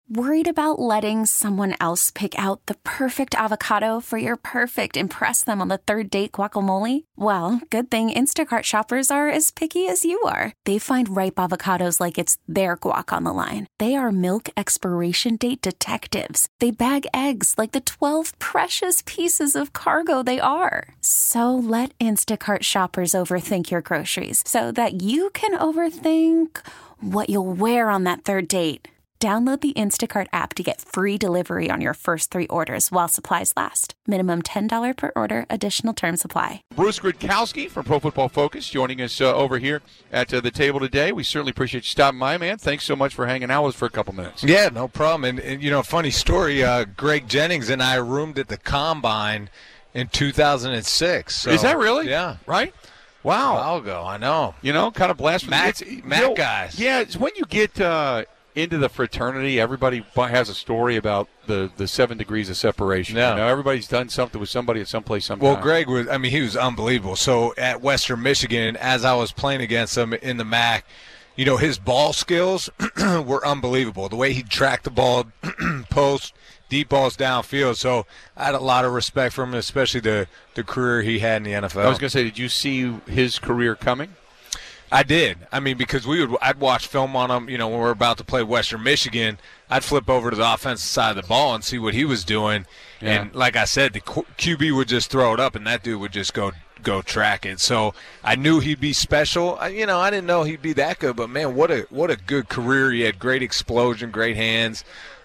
Worried about letting someone else pick out the perfect avocado for your perfect impress them on the third date guacamole? Well, good thing Instacart shoppers are as picky as you are. They find ripe avocados like it's their guac on the line. They are milk expiration date detectives. They bag eggs like the 12 precious pieces of cargo they are. So let Instacart shoppers overthink your groceries so that you can overthink what you'll wear on that third date. Download the Instacart app to get free delivery on your first 3 orders while supplies last. Minimum $10 per order. Additional terms apply. Bruce Gradkowski from Pro Football Focus joining us over here at the table today. We certainly appreciate you stopping by, man. Thanks so much for hanging out with us for a couple minutes. Yeah, no problem. And you know, funny story, Greg Jennings and I roomed at the Combine in 2006. So, is that really? Yeah. Right? Wow. A while ago, I know. You know, kind of blasphemous. Mac guys. Yeah, it's when you get into the fraternity, everybody has a story about the 7 degrees of separation. Yeah. You know, everybody's done something with somebody at some place sometime. Well, Greg he was unbelievable. So at Western Michigan, as I was playing against him in the MAC, you know, his ball skills were unbelievable. The way he tracked the ball, post, deep balls downfield. So I had a lot of respect for him, especially the career he had in the NFL. I was going to say, did you see his career coming? I did. I mean, because I'd watch film on him, you know, when we were about to play Western Michigan. I'd flip over to the offensive side of the ball and see what he was doing. Yeah. And like I said, the QB would just throw it up, and that dude would just go track it. So I knew he'd be special. I didn't know he'd be that good, but, man, what a good career. He had great explosion, great hands.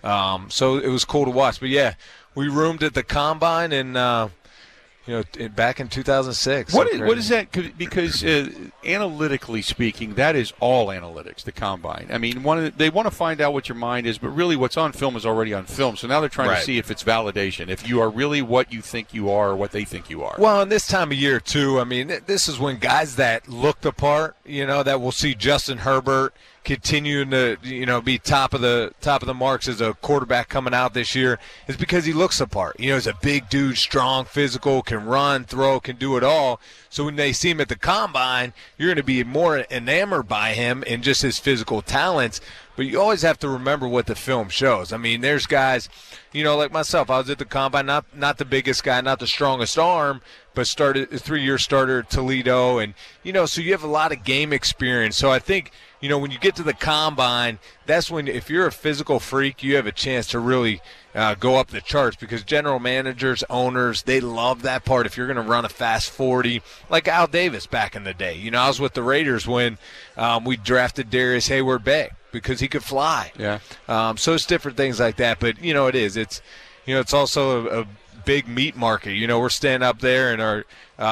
So it was cool to watch. But, yeah, we roomed at the Combine and back in 2006. What is that? Because analytically speaking, that is all analytics, the Combine. I mean, they want to find out what your mind is, but really what's on film is already on film. So now they're trying to see if it's validation, if you are really what you think you are or what they think you are. Well, in this time of year, too, I mean, this is when guys that look the part, you know, that we'll see Justin Herbert continuing to, you know, be top of the marks as a quarterback coming out this year, is because he looks the part. You know, he's a big dude, strong, physical, can run, throw, can do it all. So when they see him at the Combine, you're going to be more enamored by him and just his physical talents. But you always have to remember what the film shows. I mean, there's guys, you know, like myself. I was at the Combine, not the biggest guy, not the strongest arm, but started a 3-year starter at Toledo. And, you know, so you have a lot of game experience. So I think, you know, when you get to the Combine, that's when, if you're a physical freak, you have a chance to really go up the charts, because general managers, owners, they love that part. If you're going to run a fast 40, like Al Davis back in the day. You know, I was with the Raiders when we drafted Darius Hayward-Bay because he could fly. Yeah. So it's different things like that. But, you know, it is. It's, you know, it's also a big meat market. You know, we're standing up there in our,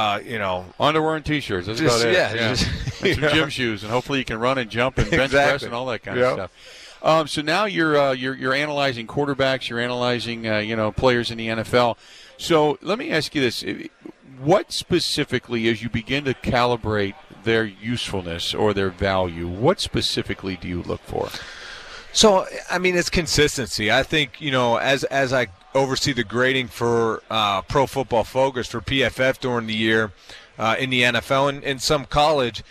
underwear and T-shirts. That's about it. Yeah. And some gym shoes, and hopefully you can run and jump and bench press and all that kind of stuff. So now you're analyzing quarterbacks. You're analyzing players in the NFL. So let me ask you this: what specifically, as you begin to calibrate their usefulness or their value, what specifically do you look for? So, I mean, it's consistency. I think, you know, as I oversee the grading for Pro Football Focus for PFF during the year in the NFL and some college,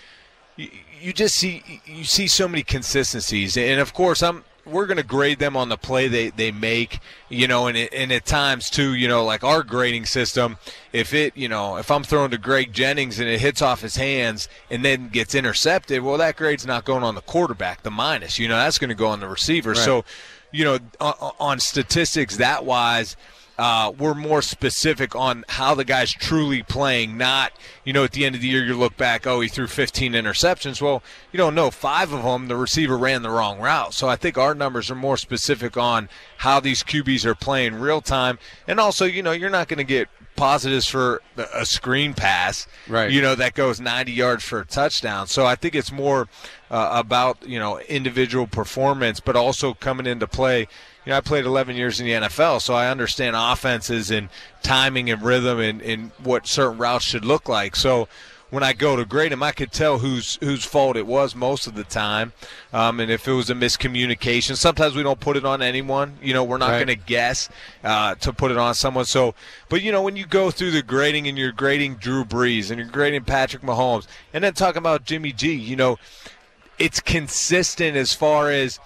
you just see so many consistencies. And of course, we're going to grade them on the play they make, you know, and at times too, you know, like our grading system, if I'm throwing to Greg Jennings and it hits off his hands and then gets intercepted, well, that grade's not going on the quarterback, the minus, you know, that's going to go on the receiver. Right. So, you know, on statistics that wise, we're more specific on how the guy's truly playing, not, you know, at the end of the year you look back, he threw 15 interceptions. Well, you don't know, 5 of them the receiver ran the wrong route. So I think our numbers are more specific on how these QBs are playing real time. And also, you know, you're not going to get positives for a screen pass, right, you know, that goes 90 yards for a touchdown. So I think it's more about, you know, individual performance, but also coming into play. You know, I played 11 years in the NFL, so I understand offenses and timing and rhythm and what certain routes should look like. So when I go to grade him, I could tell whose fault it was most of the time. And if it was a miscommunication, sometimes we don't put it on anyone. You know, we're not going to guess to put it on someone. So, but, you know, when you go through the grading and you're grading Drew Brees and you're grading Patrick Mahomes and then talking about Jimmy G, you know, it's consistent as far as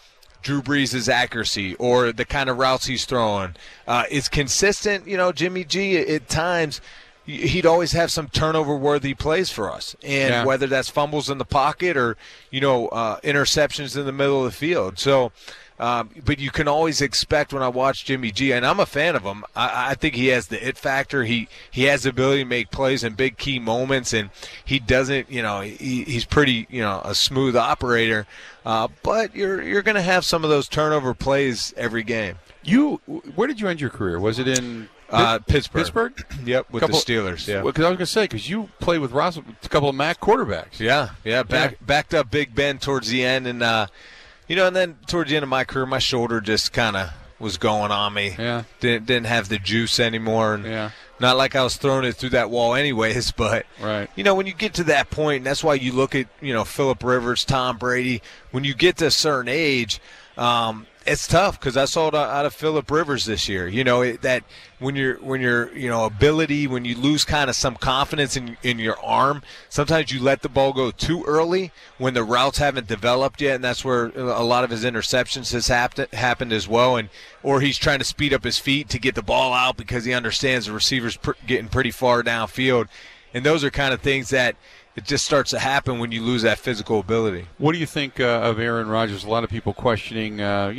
Drew Brees' accuracy or the kind of routes he's throwing is consistent. Jimmy G at times, he'd always have some turnover-worthy plays for us, and whether that's fumbles in the pocket or interceptions in the middle of the field. So, but you can always expect when I watch Jimmy G, and I'm a fan of him. I think he has the it factor. He has the ability to make plays in big key moments, and he doesn't. He's pretty a smooth operator. But you're going to have some of those turnover plays every game. Where did you end your career? Was it in Pittsburgh? Yep, with the Steelers. Yeah, because I was going to say, because you played with Ross, a couple of MAC quarterbacks. Yeah. Backed up Big Ben towards the end, and and then towards the end of my career, my shoulder just kind of was going on me. Yeah, didn't have the juice anymore. And not like I was throwing it through that wall anyways, but right. When you get to that point, and that's why you look at Phillip Rivers, Tom Brady. When you get to a certain age, it's tough because I saw it out of Phillip Rivers this year. That when your ability, when you lose kind of some confidence in your arm, sometimes you let the ball go too early when the routes haven't developed yet, and that's where a lot of his interceptions has happened as well. Or he's trying to speed up his feet to get the ball out because he understands the receiver's getting pretty far downfield, and those are kind of things that it just starts to happen when you lose that physical ability. What do you think of Aaron Rodgers? A lot of people questioning,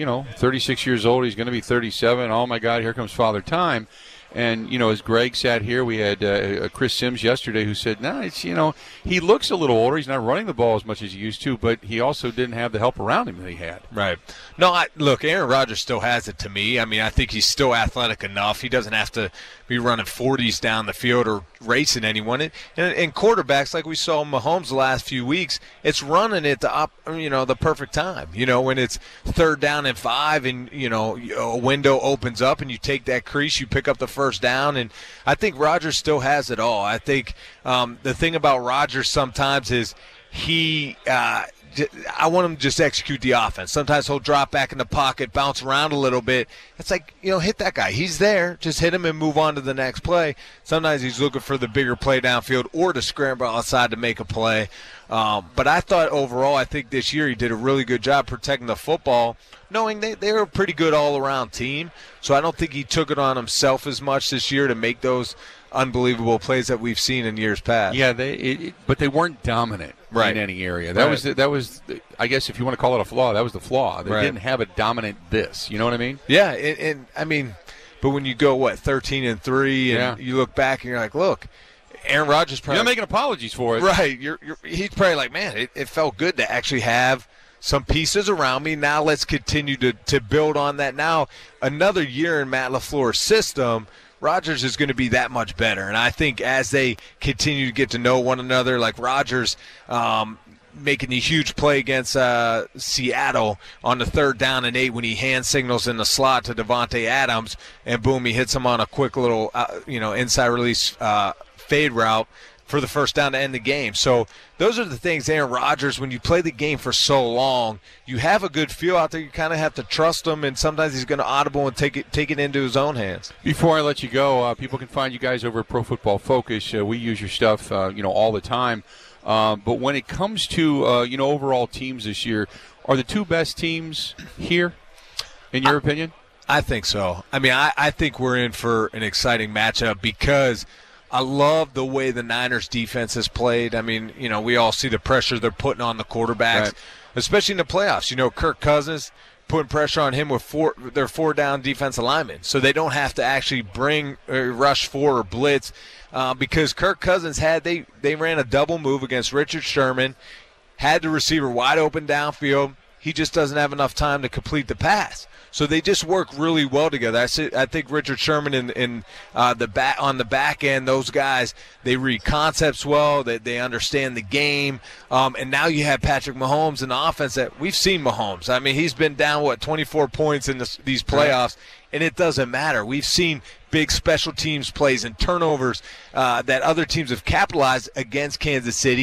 36 years old, he's going to be 37. Oh, my God, here comes Father Time. And, as Greg sat here, we had Chris Sims yesterday who said, he looks a little older. He's not running the ball as much as he used to, but he also didn't have the help around him that he had. Right. No, look, Aaron Rodgers still has it to me. I mean, I think he's still athletic enough. He doesn't have to be running 40s down the field or racing anyone. And quarterbacks, like we saw Mahomes the last few weeks, it's running at the perfect time. When it's 3rd down and 5 and, a window opens up and you take that crease, you pick up the first down, and I think Rodgers still has it all. I think the thing about Rodgers sometimes is I want him to just execute the offense. Sometimes he'll drop back in the pocket, bounce around a little bit. It's like, hit that guy. He's there. Just hit him and move on to the next play. Sometimes he's looking for the bigger play downfield or to scramble outside to make a play. But I thought overall, I think this year he did a really good job protecting the football, knowing they were a pretty good all-around team. So I don't think he took it on himself as much this year to make those unbelievable plays that we've seen in years past. Yeah, but they weren't dominant in any area. That was I guess if you want to call it a flaw, that was the flaw. They didn't have a dominant this. You know what I mean? Yeah, and I mean, but when you go 13-3, and you look back and you're like, look, Aaron Rodgers probably you're not making apologies for it, right? He's probably like, man, it felt good to actually have some pieces around me. Now let's continue to build on that. Now another year in Matt LaFleur's system, Rodgers is going to be that much better. And I think as they continue to get to know one another, like Rodgers making the huge play against Seattle on the 3rd down and 8 when he hand signals in the slot to Devontae Adams, and boom, he hits him on a quick little inside release fade route for the first down to end the game. So those are the things, Aaron Rodgers, when you play the game for so long, you have a good feel out there. You kind of have to trust him, and sometimes he's going to audible and take it into his own hands. Before I let you go, people can find you guys over at Pro Football Focus. We use your stuff, all the time. But when it comes to, overall teams this year, are the 2 best teams here, in your opinion? I think so. I mean, I think we're in for an exciting matchup because I love the way the Niners defense has played. I mean, we all see the pressure they're putting on the quarterbacks, especially in the playoffs. Kirk Cousins putting pressure on him with their 4-down defensive linemen, so they don't have to actually bring rush 4 or blitz because Kirk Cousins they ran a double move against Richard Sherman, had the receiver wide open downfield. He just doesn't have enough time to complete the pass. So they just work really well together. I think Richard Sherman in on the back end, those guys, they read concepts well. They understand the game. And now you have Patrick Mahomes in the offense that we've seen Mahomes. I mean, he's been down 24 points in these playoffs, and it doesn't matter. We've seen big special teams plays and turnovers that other teams have capitalized against Kansas City.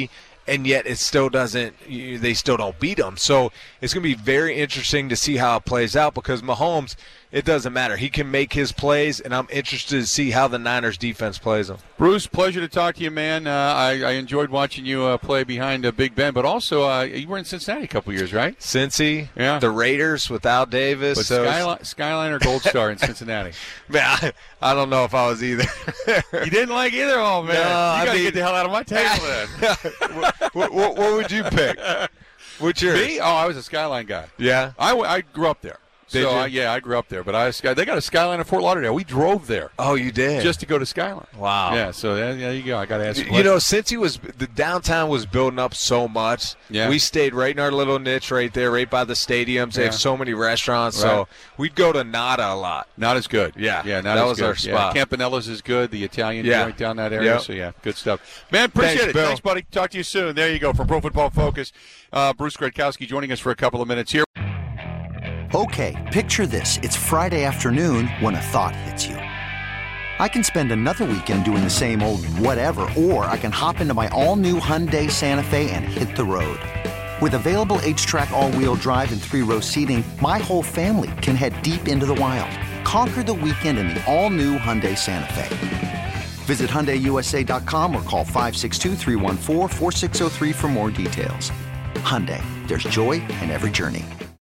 and yet it still doesn't. They still don't beat them. So it's going to be very interesting to see how it plays out because Mahomes, it doesn't matter. He can make his plays, and I'm interested to see how the Niners defense plays them. Bruce, pleasure to talk to you, man. I enjoyed watching you play behind Big Ben, but also you were in Cincinnati a couple years, right? Cincy, yeah. The Raiders with Al Davis. But Skyline or Gold Star in Cincinnati? Man, I don't know if I was either. You didn't like either? Oh, man. No, you got to get the hell out of my table then. What would you pick? What's yours? Me? Oh, I was a Skyline guy. Yeah? I grew up there. I grew up there, but they got a Skyline in Fort Lauderdale. We drove there. Oh, you did? Just to go to Skyline. Wow. Yeah, so there you go. I got to ask you. You know, since the downtown was building up so much, we stayed right in our little niche right there, right by the stadiums. They have so many restaurants, so we'd go to Nada a lot. Nada's good. Yeah, that was our spot. Campanella's is good. The Italian joint down that area. So, good stuff. Man, appreciate it. Bill. Thanks, buddy. Talk to you soon. There you go. From Pro Football Focus, Bruce Gradkowski joining us for a couple of minutes here. Okay, picture this. It's Friday afternoon when a thought hits you. I can spend another weekend doing the same old whatever, or I can hop into my all-new Hyundai Santa Fe and hit the road. With available H-Track all-wheel drive and 3-row seating, my whole family can head deep into the wild. Conquer the weekend in the all-new Hyundai Santa Fe. Visit HyundaiUSA.com or call 562-314-4603 for more details. Hyundai, there's joy in every journey.